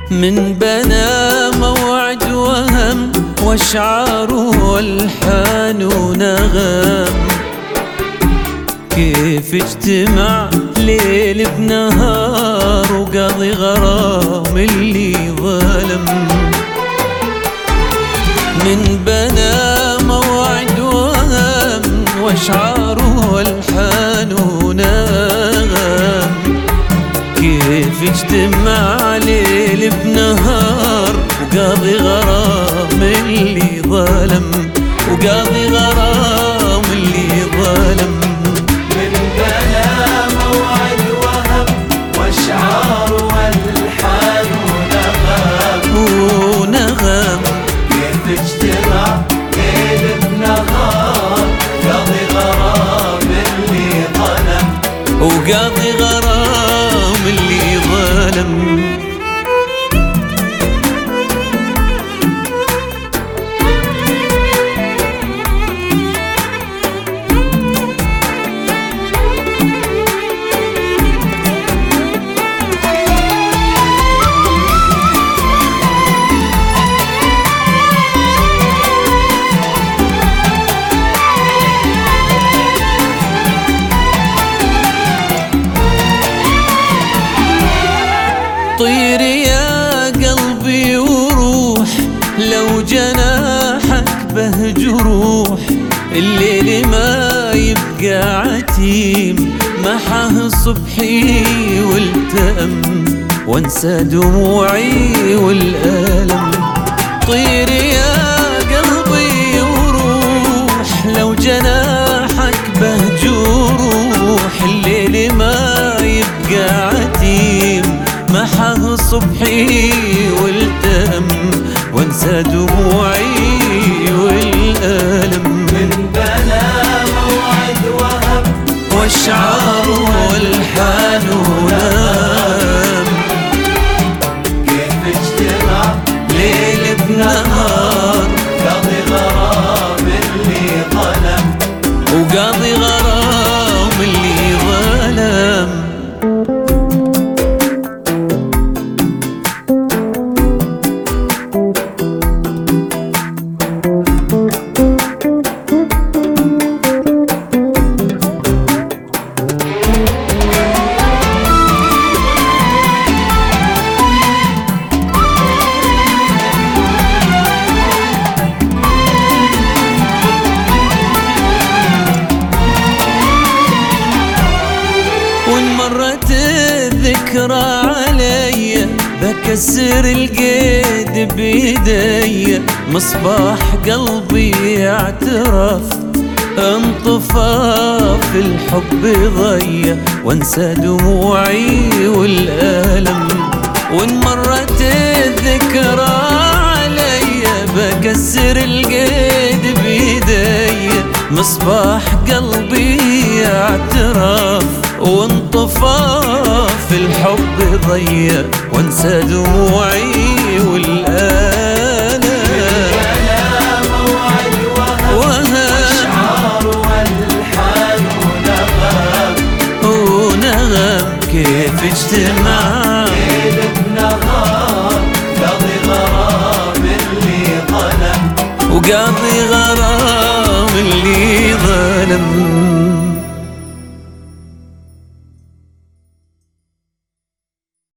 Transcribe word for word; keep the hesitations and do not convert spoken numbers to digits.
من بنى موعد وهم واشعار والحان ونغم، كيف اجتمع ليل بنهار وقاضي غرام اللي ظلم. من بنى موعد وهم واشعار والحان ونغم، كيف اجتمع ليل بنهار وقاضي غرام اللي ظلم، وقاضي غرام اللي ظلم. من بنى موعد وهم واشعار والحان ونغم، ونغم كيف اجتمع ليل بنهار قاضي غرام اللي ظلم، وقاضي غرام اللي ظلم. طير يا قلبي وروح، لو جناحك به جروح، الليل ما يبقى عتيم محاه صبحي والتأم، وانسى دموعي والألم. طير يا قلبي وروح، لو جناحك به جروح، الليل ما يبقى عتيم محاه صبحي والتأم، وانسى دموعي والألم. من بنى موعد وهم واشعار والحان ونغم، كيف اجتمع ليل بنهار قاضي غرام اللي ظلم، وقاضي غرام اللي ظلم. وإن مرت الذكرى علي بكسر القيد بيدي، مصباح قلبي اعترف انطفى في الحب ضيع، وانسى دموعي والألم. وإن مرت الذكرى علي بكسر القيد بيدي، مصباح قلبي اعترف وانطفى في الحب ضيع، وانسى دموعي والآلام. موعد وهم واشعار والحان ونغم، ونغم كيف اجتمع ليل بنهار قاضي غرام اللي ظلم، وقاضي غرام اللي ظلم.